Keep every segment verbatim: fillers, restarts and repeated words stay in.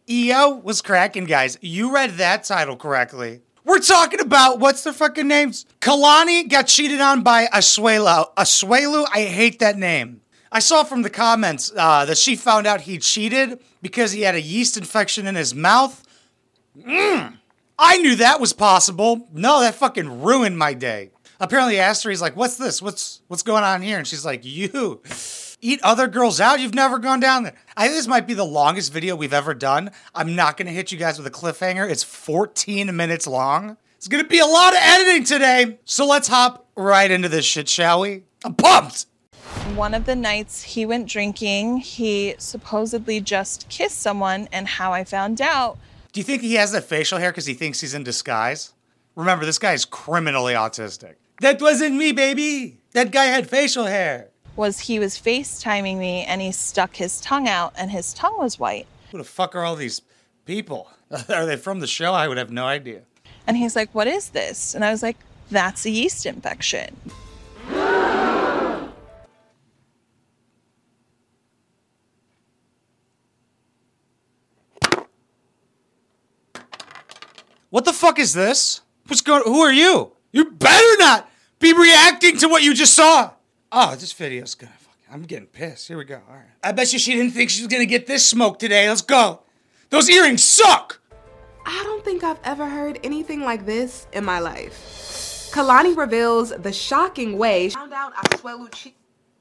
E O was cracking, guys. You read that title correctly. We're talking about, what's their fucking names? Kalani got cheated on by Asuelu. Asuelu, I hate that name. I saw from the comments uh, that she found out he cheated because he had a yeast infection in his mouth. Mm. I knew that was possible. No, that fucking ruined my day. Apparently he asked her, he's like, what's this? What's what's going on here? And she's like, you eat other girls out? You've never gone down there. I think this might be the longest video we've ever done. I'm not going to hit you guys with a cliffhanger. It's fourteen minutes long. It's going to be a lot of editing today. So let's hop right into this shit, shall we? I'm pumped. One of the nights he went drinking, he supposedly just kissed someone, and how I found out. Do you think he has that facial hair because he thinks he's in disguise? Remember, this guy is criminally autistic. That wasn't me, baby. That guy had facial hair. Was he was FaceTiming me, and he stuck his tongue out, and his tongue was white. Who the fuck are all these people? Are they from the show? I would have no idea. And he's like, what is this? And I was like, that's a yeast infection. What the fuck is this? What's going? Who are you? You better not be reacting to what you just saw. Oh, this video's gonna fucking... I'm getting pissed. Here we go. All right. I bet you she didn't think she was gonna get this smoke today. Let's go. Those earrings suck. I don't think I've ever heard anything like this in my life. Kalani reveals the shocking way she found out Asuelu cheated.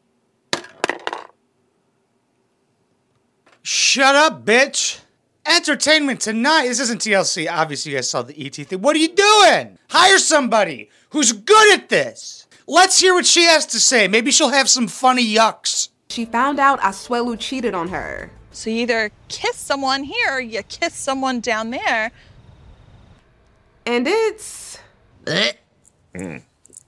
Shut up, bitch. Entertainment Tonight. This isn't T L C. Obviously, you guys saw the E T thing. What are you doing? Hire somebody who's good at this. Let's hear what she has to say. Maybe she'll have some funny yucks. She found out Asuelu cheated on her. So you either kiss someone here or you kiss someone down there. And it's... Yeah,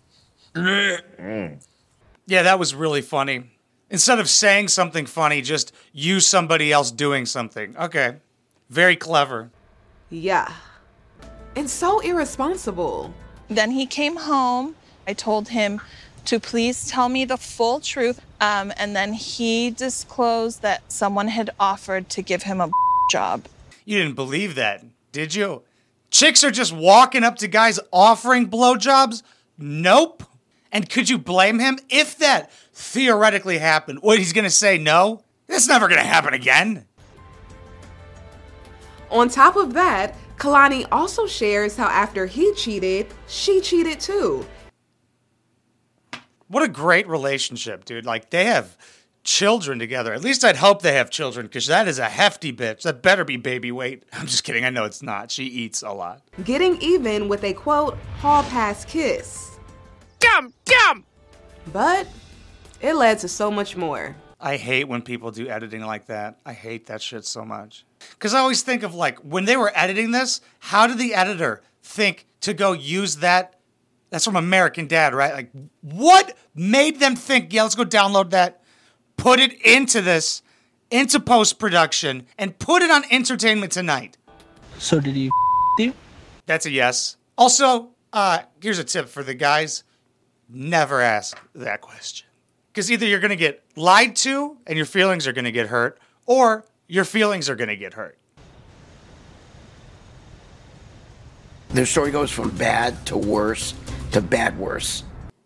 that was really funny. Instead of saying something funny, just use somebody else doing something. Okay. Very clever. Yeah. And so irresponsible. Then he came home. I told him to please tell me the full truth. Um, and then he disclosed that someone had offered to give him a job. You didn't believe that, did you? Chicks are just walking up to guys offering blowjobs? Nope. And could you blame him? If that theoretically happened, what, he's gonna say no? That's never gonna happen again. On top of that, Kalani also shares how after he cheated, she cheated too. What a great relationship, dude. Like, they have children together. At least I'd hope they have children, because that is a hefty bitch. That better be baby weight. I'm just kidding. I know it's not. She eats a lot. Getting even with a, quote, hall pass kiss. Dumb, dumb! But it led to so much more. I hate when people do editing like that. I hate that shit so much. Because I always think of, like, when they were editing this, how did the editor think to go use that? That's from American Dad, right? Like, what made them think, yeah, let's go download that, put it into this, into post-production, and put it on Entertainment Tonight? So did you you? That's a yes. Also, uh, here's a tip for the guys. Never ask that question. Because either you're going to get lied to and your feelings are going to get hurt, or your feelings are going to get hurt. Their story goes from bad to worse to bad worse.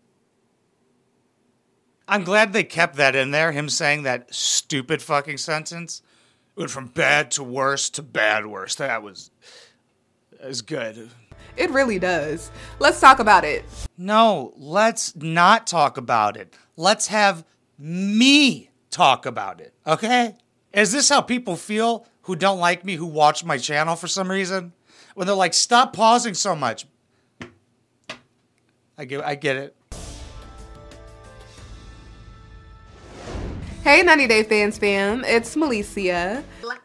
I'm glad they kept that in there, him saying that stupid fucking sentence. It went from bad to worse to bad worse. That was, that was good. It really does. Let's talk about it. No, let's not talk about it. Let's have me talk about it, okay? Is this how people feel who don't like me, who watch my channel for some reason? When they're like, stop pausing so much. I get, I get it. Hey, ninety Day Fans fam, it's Malicia.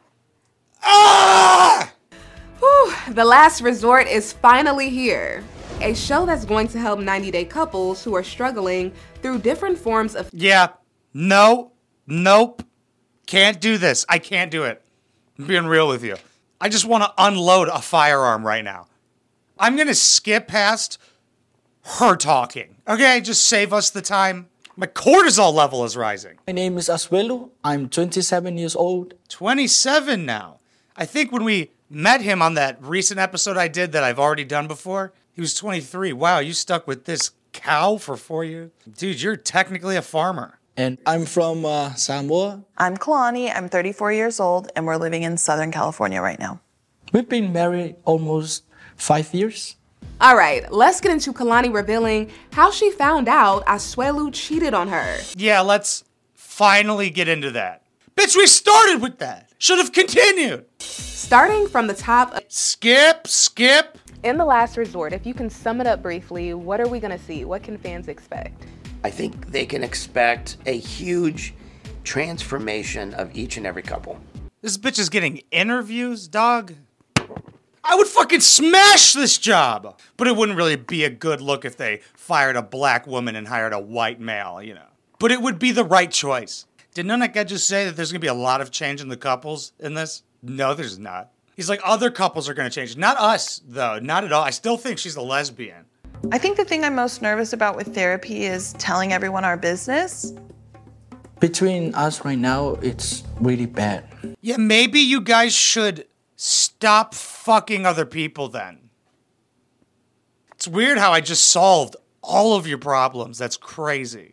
Ah! Whew, The Last Resort is finally here. A show that's going to help ninety Day couples who are struggling through different forms of... Yeah, no, nope, can't do this. I can't do it. I'm being real with you. I just want to unload a firearm right now. I'm going to skip past her talking. Okay, just save us the time. My cortisol level is rising. My name is Asuelu. I'm twenty-seven years old. twenty-seven now. I think when we met him on that recent episode I did that I've already done before, he was twenty-three. Wow, you stuck with this cow for four years? Dude, you're technically a farmer. And I'm from uh, Samoa. I'm Kalani. I'm thirty-four years old, and we're living in Southern California right now. We've been married almost five years. All right, let's get into Kalani revealing how she found out Asuelu cheated on her. Yeah, let's finally get into that. Bitch, we started with that. Should have continued. Starting from the top. Skip, skip. In The Last Resort, if you can sum it up briefly, what are we gonna see? What can fans expect? I think they can expect a huge transformation of each and every couple. This bitch is getting interviews, dog. I would fucking smash this job. But it wouldn't really be a good look if they fired a black woman and hired a white male, you know. But it would be the right choice. Did Nunaka just say that there's gonna be a lot of change in the couples in this? No, there's not. He's like, other couples are gonna change. Not us, though. Not at all. I still think she's a lesbian. I think the thing I'm most nervous about with therapy is telling everyone our business. Between us right now, it's really bad. Yeah, maybe you guys should stop fucking other people then. It's weird how I just solved all of your problems. That's crazy.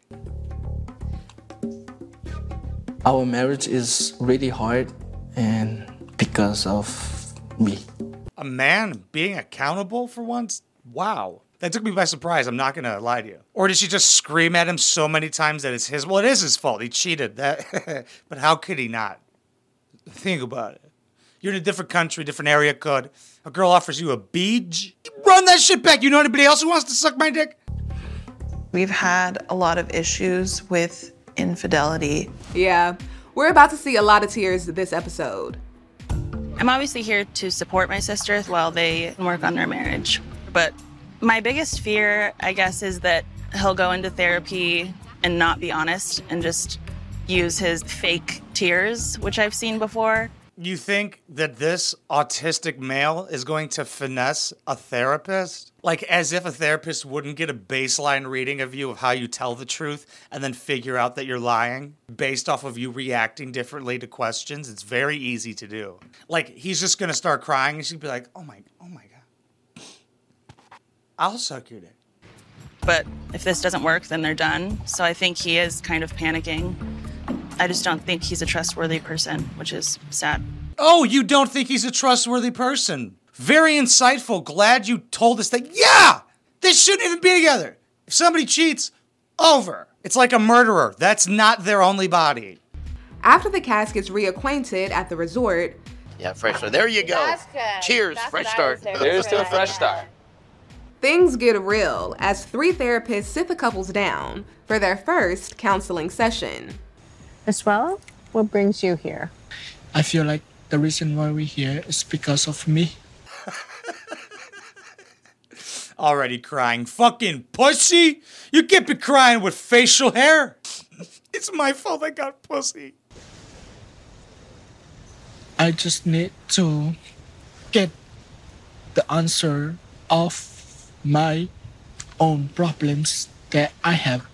Our marriage is really hard, and because of me. A man being accountable for once? Wow. That took me by surprise, I'm not gonna lie to you. Or did she just scream at him so many times that it's his? Well, it is his fault, he cheated. That, but how could he not? Think about it. You're in a different country, different area code. A girl offers you a beej. Run that shit back. You know anybody else who wants to suck my dick? We've had a lot of issues with infidelity. Yeah, we're about to see a lot of tears this episode. I'm obviously here to support my sister while they work on their marriage. But my biggest fear, I guess, is that he'll go into therapy and not be honest and just use his fake tears, which I've seen before. You think that this autistic male is going to finesse a therapist? Like, as if a therapist wouldn't get a baseline reading of you of how you tell the truth and then figure out that you're lying based off of you reacting differently to questions? It's very easy to do. Like, he's just going to start crying and she'd be like, oh my, oh my God. I'll suck your dick. But if this doesn't work, then they're done. So I think he is kind of panicking. I just don't think he's a trustworthy person, which is sad. Oh, you don't think he's a trustworthy person? Very insightful. Glad you told us that. Yeah! They shouldn't even be together. If somebody cheats, over. It's like a murderer. That's not their only body. After the cast gets reacquainted at the resort. Yeah, fresh start. There you go. That's good. Cheers, That's fresh what I start. was there There's for. to a fresh start. Things get real as three therapists sit the couples down for their first counseling session. Asuelu, what brings you here? I feel like the reason why we're here is because of me. Already crying. Fucking pussy! You can't be crying with facial hair. It's my fault I got pussy. I just need to get the answer of my own problems that I have.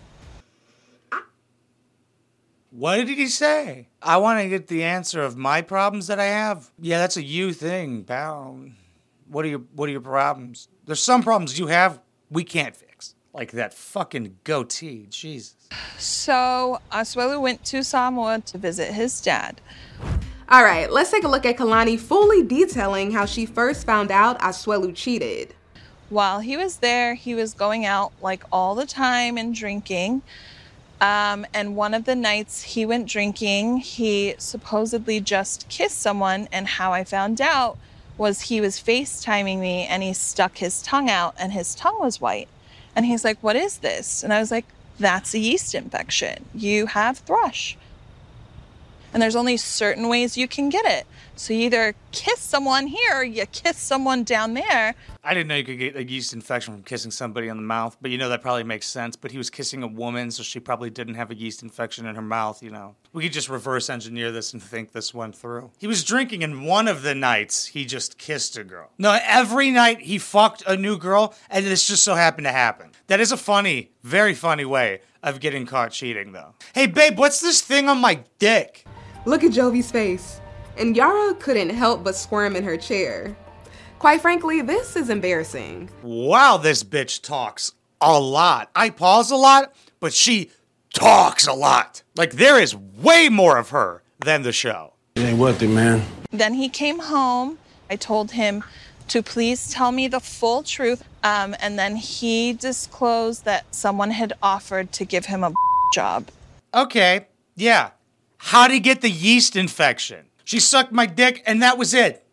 What did he say? I want to get the answer of my problems that I have. Yeah, that's a you thing, pal. What are your What are your problems? There's some problems you have we can't fix, like that fucking goatee. Jesus. So Asuelu went to Samoa to visit his dad. All right, let's take a look at Kalani fully detailing how she first found out Asuelu cheated. While he was there, he was going out like all the time and drinking. Um, and one of the nights he went drinking, he supposedly just kissed someone. And how I found out was he was FaceTiming me and he stuck his tongue out and his tongue was white. And he's like, what is this? And I was like, that's a yeast infection. You have thrush. And there's only certain ways you can get it. So you either kiss someone here or you kiss someone down there. I didn't know you could get a yeast infection from kissing somebody in the mouth, but you know that probably makes sense. But he was kissing a woman, so she probably didn't have a yeast infection in her mouth, you know. We could just reverse engineer this and think this went through. He was drinking, and one of the nights he just kissed a girl. No, every night he fucked a new girl, and this just so happened to happen. That is a funny, very funny way of getting caught cheating, though. Hey, babe, what's this thing on my dick? Look at Jovi's face. and Yara couldn't help but squirm in her chair. Quite frankly, this is embarrassing. Wow, this bitch talks a lot. I pause a lot, but she talks a lot. Like, there is way more of her than the show. It ain't worth it, man. Then he came home. I told him to please tell me the full truth. Um, and then he disclosed that someone had offered to give him a job. Okay, yeah. How'd he get the yeast infection? She sucked my dick and that was it.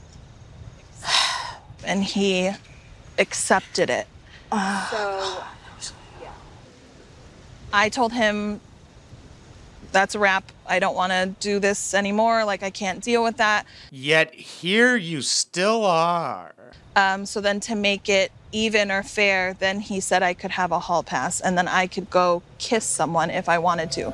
And he accepted it. Uh, so, yeah. I told him, that's a wrap. I don't want to do this anymore. Like, I can't deal with that. Yet here you still are. Um, so then to make it even or fair, then he said I could have a hall pass and then I could go kiss someone if I wanted to.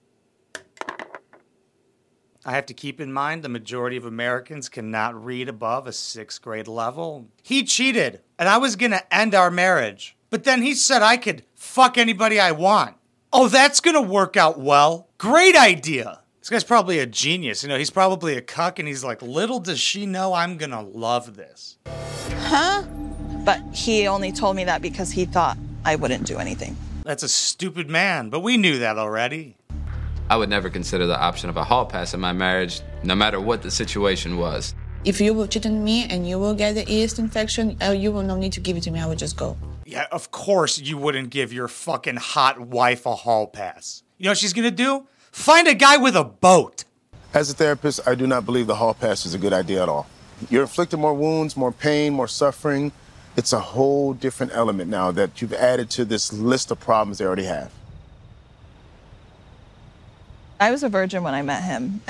I have to keep in mind the majority of Americans cannot read above a sixth grade level. He cheated, and I was gonna end our marriage. But then he said I could fuck anybody I want. Oh, that's gonna work out well. Great idea. This guy's probably a genius. You know, he's probably a cuck, and he's like, little does she know I'm gonna love this. Huh? But he only told me that because he thought I wouldn't do anything. That's a stupid man, but we knew that already. I would never consider the option of a hall pass in my marriage, no matter what the situation was. If you will cheat on me and you will get the yeast infection, uh, you will no need to give it to me. I will just go. Yeah, of course you wouldn't give your fucking hot wife a hall pass. You know what she's gonna do? Find a guy with a boat. As a therapist, I do not believe the hall pass is a good idea at all. You're inflicting more wounds, more pain, more suffering. It's a whole different element now that you've added to this list of problems they already have. I was a virgin when I met him.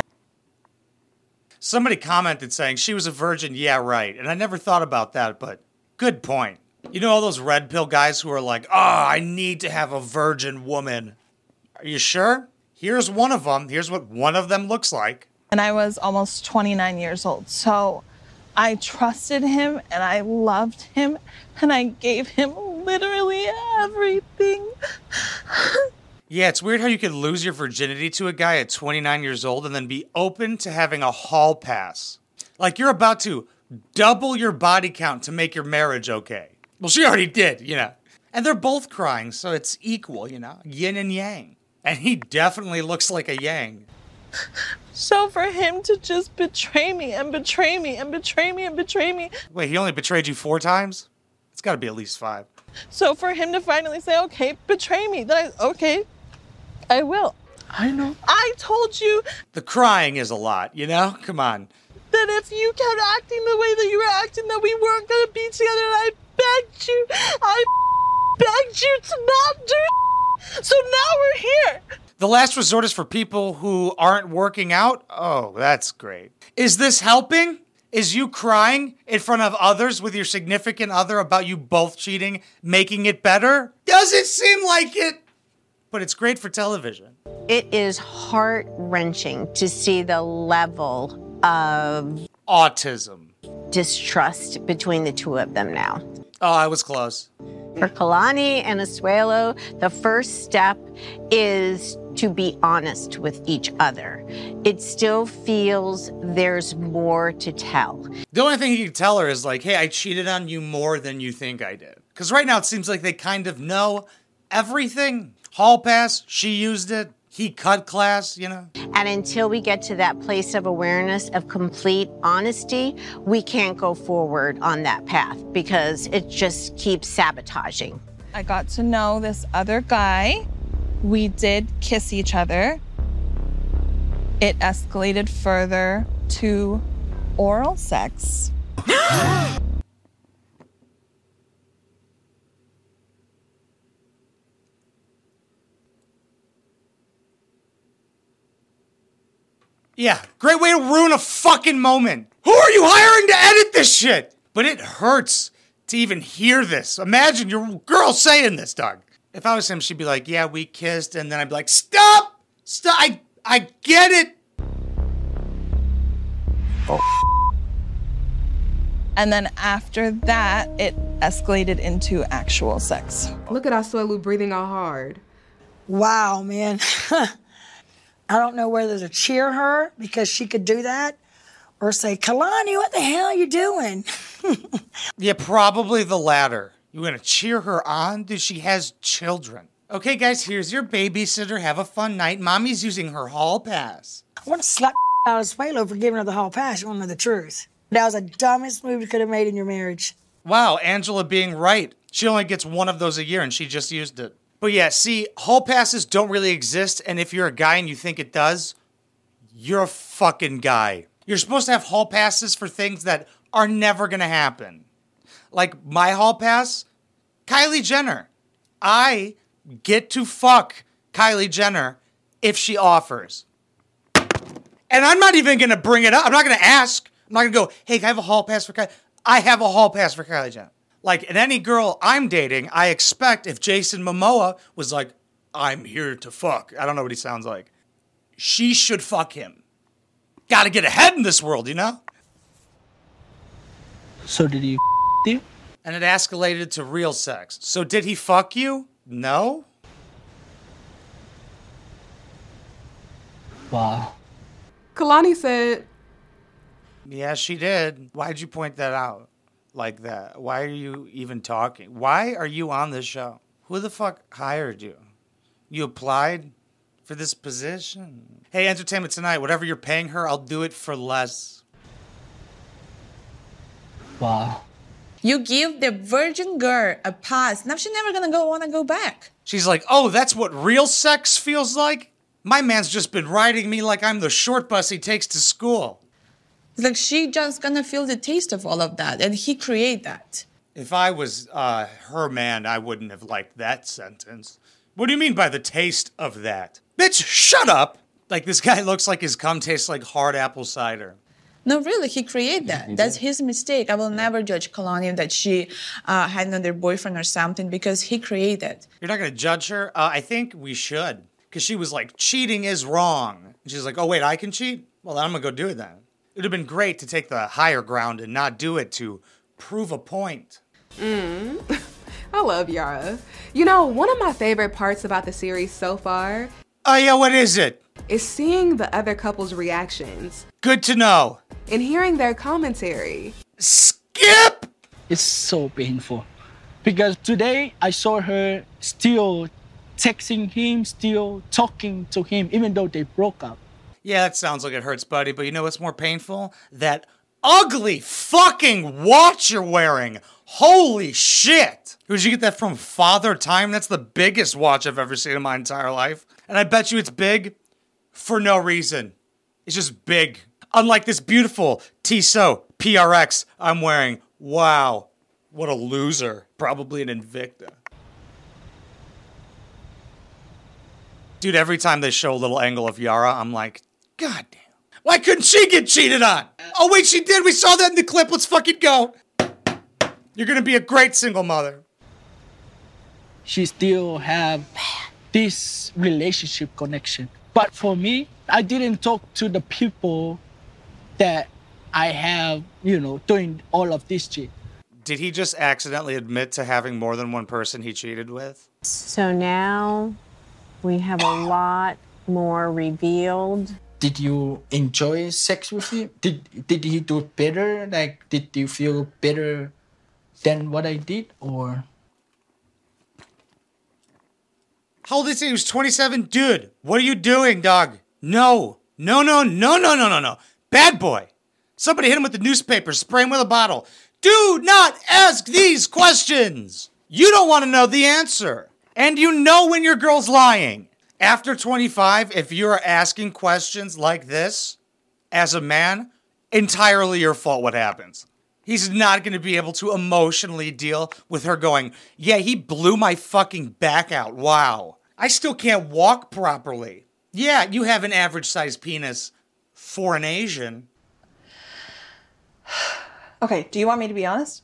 Somebody commented saying she was a virgin, yeah, right. And I never thought about that, but good point. You know all those red pill guys who are like, oh, I need to have a virgin woman. Are you sure? Here's one of them. Here's what one of them looks like. And I was almost twenty-nine years old. So I trusted him and I loved him and I gave him literally everything. Yeah, it's weird how you could lose your virginity to a guy at twenty-nine years old and then be open to having a hall pass. Like you're about to double your body count to make your marriage okay. Well, she already did, you know. And they're both crying, so it's equal, you know, yin and yang. And he definitely looks like a yang. So for him to just betray me and betray me and betray me and betray me. Wait, he only betrayed you four times? It's got to be at least five. So for him to finally say, okay, betray me, then I, okay, I will. I know. I told you. The crying is a lot, you know? Come on. That if you kept acting the way that you were acting, that we weren't going to be together, and I begged you, I begged you to not do it. So now we're here. The last resort is for people who aren't working out? Oh, that's great. Is this helping? Is you crying in front of others with your significant other about you both cheating making it better? Doesn't seem like it. But it's great for television. It is heart-wrenching to see the level of autism, distrust between the two of them now. Oh, I was close. For Kalani and Asuelo, the first step is to be honest with each other. It still feels there's more to tell. The only thing you can tell her is like, hey, I cheated on you more than you think I did. Because right now it seems like they kind of know everything. Hall pass, she used it. He cut class, you know? And until we get to that place of awareness of complete honesty, we can't go forward on that path because it just keeps sabotaging. I got to know this other guy. We did kiss each other. It escalated further to oral sex. Yeah, great way to ruin a fucking moment. Who are you hiring to edit this shit? But it hurts to even hear this. Imagine your girl saying this, Doug. If I was him, she'd be like, yeah, we kissed. And then I'd be like, stop! Stop! I, I get it! Oh. And then after that, it escalated into actual sex. Look at Asuelu breathing out hard. Wow, man. I don't know whether to cheer her because she could do that or say, Kalani, what the hell are you doing? Yeah, probably the latter. You want to cheer her on? Dude, she has children. Okay, guys, here's your babysitter. Have a fun night. Mommy's using her hall pass. I want to slap out of Swalo for giving her the hall pass. You want to know the truth. That was the dumbest move you could have made in your marriage. Wow, Angela being right. She only gets one of those a year, and she just used it. But yeah, see, hall passes don't really exist, and if you're a guy and you think it does, you're a fucking guy. You're supposed to have hall passes for things that are never gonna happen. Like my hall pass, Kylie Jenner. I get to fuck Kylie Jenner if she offers. And I'm not even gonna bring it up. I'm not gonna ask. I'm not gonna go, hey, can I have a hall pass for Kylie? I have a hall pass for Kylie Jenner. Like, in any girl I'm dating, I expect if Jason Momoa was like, I'm here to fuck. I don't know what he sounds like. She should fuck him. Gotta get ahead in this world, you know? So did he f- you? And it escalated to real sex. So did he fuck you? No? Wow. Kalani said, Yeah, she did. Why'd you point that out like that? Why are you even talking? Why are you on this show? Who the fuck hired you? You applied for this position? Hey, Entertainment Tonight, whatever you're paying her, I'll do it for less. Wow. You give the virgin girl a pass. Now she's never gonna go want to go back. She's like, oh, that's what real sex feels like? My man's just been riding me like I'm the short bus he takes to school. It's like she just gonna feel the taste of all of that, and he create that. If I was uh, her man, I wouldn't have liked that sentence. What do you mean by the taste of that? Bitch, shut up! Like, this guy looks like his cum tastes like hard apple cider. No, really, he created that. That's his mistake. I will never judge Kalani that she uh, had another boyfriend or something because he created. You're not gonna judge her? Uh, I think we should. Because she was like, cheating is wrong. And she's like, oh, wait, I can cheat? Well, then I'm gonna go do it then. It would have been great to take the higher ground and not do it to prove a point. Mm. I love Yara. You know, one of my favorite parts about the series so far... Oh, yeah, what is it? Is seeing the other couple's reactions. Good to know. And hearing their commentary. Skip! It's so painful. Because today I saw her still texting him, still talking to him, even though they broke up. Yeah, that sounds like it hurts, buddy, but you know what's more painful? That ugly fucking watch you're wearing. Holy shit! Where'd you get that from? Father Time? That's the biggest watch I've ever seen in my entire life. And I bet you it's big for no reason. It's just big. Unlike this beautiful Tissot P R X I'm wearing. Wow. What a loser. Probably an Invicta. Dude, every time they show a little angle of Yara, I'm like, God damn. Why couldn't she get cheated on? Oh, wait, she did. We saw that in the clip. Let's fucking go. You're going to be a great single mother. She still have this relationship connection. But for me, I didn't talk to the people that I have, you know, doing all of this shit. Did he just accidentally admit to having more than one person he cheated with? So now we have a lot more revealed. Did you enjoy sex with him? Did did he do better? Like, did you feel better than what I did, or? How old is he? He was twenty-seven? Dude, what are you doing, dog? No. No, no, no, no, no, no, no. Bad boy. Somebody hit him with the newspaper, spray him with a bottle. Do not ask these questions. You don't want to know the answer. And you know when your girl's lying. After twenty-five, if you're asking questions like this, as a man, entirely your fault what happens. He's not going to be able to emotionally deal with her going, yeah, he blew my fucking back out. Wow. I still can't walk properly. Yeah, you have an average-sized penis for an Asian. Okay, do you want me to be honest?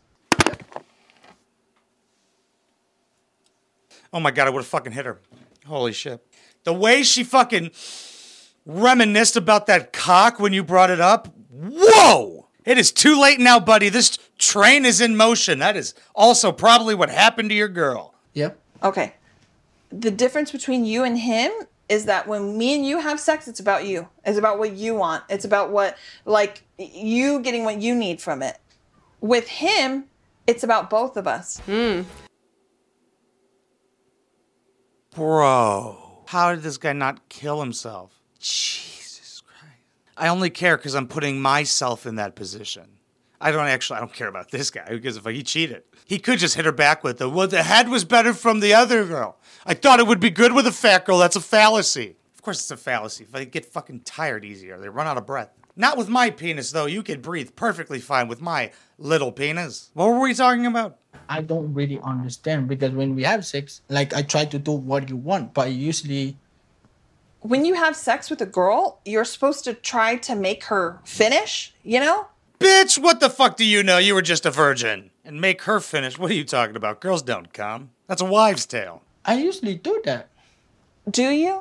Oh my God, I would have fucking hit her. Holy shit. The way she fucking reminisced about that cock when you brought it up. Whoa! It is too late now, buddy. This train is in motion. That is also probably what happened to your girl. Yep. Okay. The difference between you and him is that when me and you have sex, it's about you. It's about what you want. It's about what, like, you getting what you need from it. With him, it's about both of us. Hmm. Bro, how did this guy not kill himself? Jesus Christ. I only care because I'm putting myself in that position. I don't actually, I don't care about this guy because if he cheated, he could just hit her back with the, well, the head was better from the other girl. I thought it would be good with a fat girl. That's a fallacy. Of course it's a fallacy. If they get fucking tired easier, they run out of breath. Not with my penis, though. You could breathe perfectly fine with my little penis. What were we talking about? I don't really understand because when we have sex, like I try to do what you want, but usually... When you have sex with a girl, you're supposed to try to make her finish, you know? Bitch, what the fuck do you know? You were just a virgin. And make her finish? What are you talking about? Girls don't come. That's a wives' tale. I usually do that. Do you?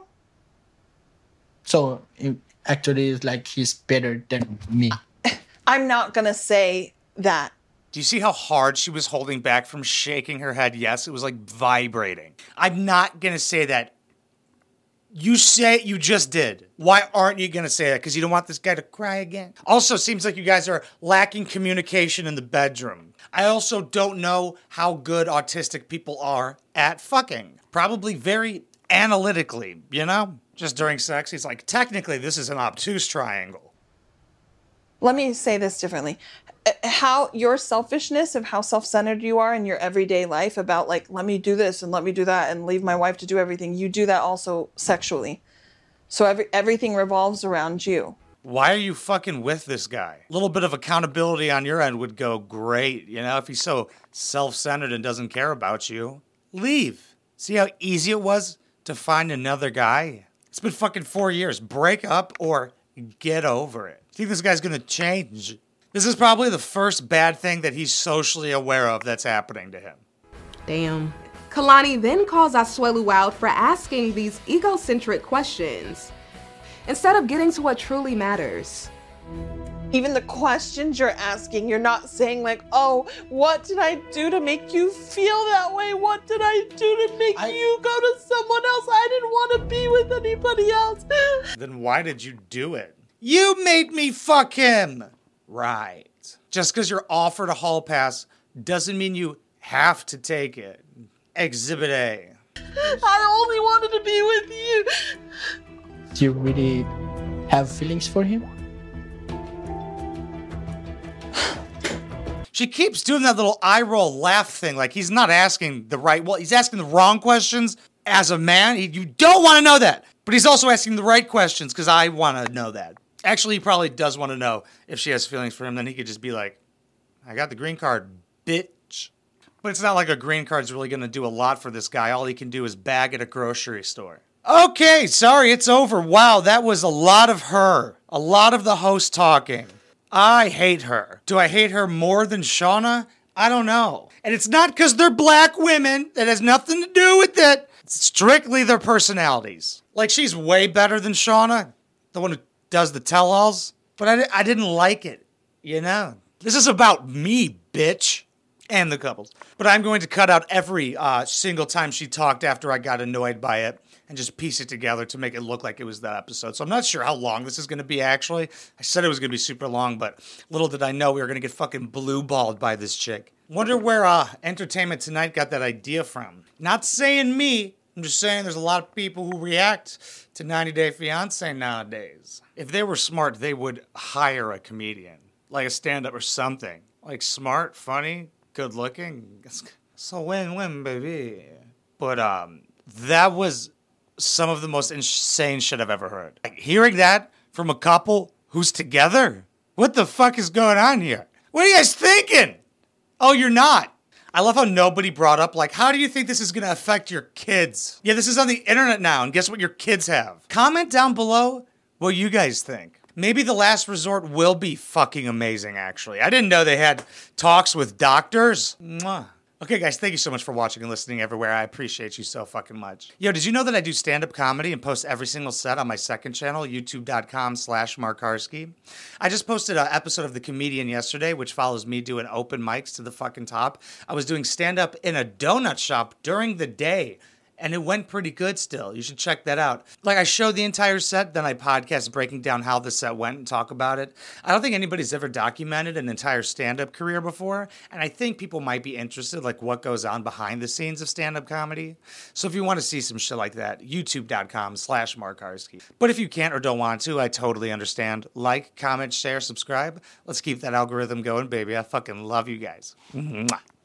So it actually is like he's better than me. I'm not gonna say that. Do you see how hard she was holding back from shaking her head? Yes, it was like vibrating. I'm not gonna say that. You say you just did. Why aren't you gonna say that? Because you don't want this guy to cry again? Also, seems like you guys are lacking communication in the bedroom. I also don't know how good autistic people are at fucking. Probably very analytically, you know? Just during sex, he's like, technically, this is an obtuse triangle. Let me say this differently. How your selfishness of how self-centered you are in your everyday life about like, let me do this and let me do that and leave my wife to do everything. You do that also sexually. So every, everything revolves around you. Why are you fucking with this guy? A little bit of accountability on your end would go great. You know, if he's so self-centered and doesn't care about you, leave. See how easy it was to find another guy? It's been fucking four years. Break up or get over it. Think this guy's gonna change? This is probably the first bad thing that he's socially aware of that's happening to him. Damn. Kalani then calls Asuelu out for asking these egocentric questions, instead of getting to what truly matters. Even the questions you're asking, you're not saying like, oh, what did I do to make you feel that way? What did I do to make I... you go to someone else? I didn't want to be with anybody else. Then why did you do it? You made me fuck him. Right. Just because you're offered a hall pass doesn't mean you have to take it. Exhibit A. I only wanted to be with you. Do you really have feelings for him? She keeps doing that little eye roll laugh thing like he's not asking the right, well, he's asking the wrong questions. As a man, he, you don't want to know that. But he's also asking the right questions because I want to know that. Actually, he probably does want to know if she has feelings for him. Then he could just be like, I got the green card, bitch. But it's not like a green card's really going to do a lot for this guy. All he can do is bag at a grocery store. Okay, sorry, it's over. Wow, that was a lot of her. A lot of the host talking. I hate her. Do I hate her more than Shauna? I don't know. And it's not because they're black women. That has nothing to do with it. It's strictly their personalities. Like, she's way better than Shauna, the one who does the tell-alls. But I, I didn't like it, you know? This is about me, bitch. And the couples. But I'm going to cut out every uh, single time she talked after I got annoyed by it and just piece it together to make it look like it was that episode. So I'm not sure how long this is going to be, actually. I said it was going to be super long, but little did I know we were going to get fucking blue-balled by this chick. Wonder where uh, Entertainment Tonight got that idea from. Not saying me. I'm just saying there's a lot of people who react to ninety Day Fiancé nowadays. If they were smart, they would hire a comedian. Like a stand-up or something. Like smart, funny, good looking. It's a win-win, baby. But um, that was some of the most insane shit I've ever heard. Like, hearing that from a couple who's together? What the fuck is going on here? What are you guys thinking? Oh, you're not. I love how nobody brought up, like, how do you think this is going to affect your kids? Yeah, this is on the internet now, and guess what your kids have? Comment down below what you guys think. Maybe The Last Resort will be fucking amazing, actually. I didn't know they had talks with doctors. Mwah. Okay, guys, thank you so much for watching and listening everywhere. I appreciate you so fucking much. Yo, did you know that I do stand-up comedy and post every single set on my second channel, youtube.com slash Markarski? I just posted an episode of The Comedian yesterday, which follows me doing open mics to the fucking top. I was doing stand-up in a donut shop during the day, And it went pretty good still. You should check that out. Like, I showed the entire set, then I podcast breaking down how the set went and talk about it. I don't think anybody's ever documented an entire stand-up career before, and I think people might be interested, like, what goes on behind the scenes of stand-up comedy. So if you want to see some shit like that, youtube.com slash Mark Harsky. But if you can't or don't want to, I totally understand. Like, comment, share, subscribe. Let's keep that algorithm going, baby. I fucking love you guys. Mwah.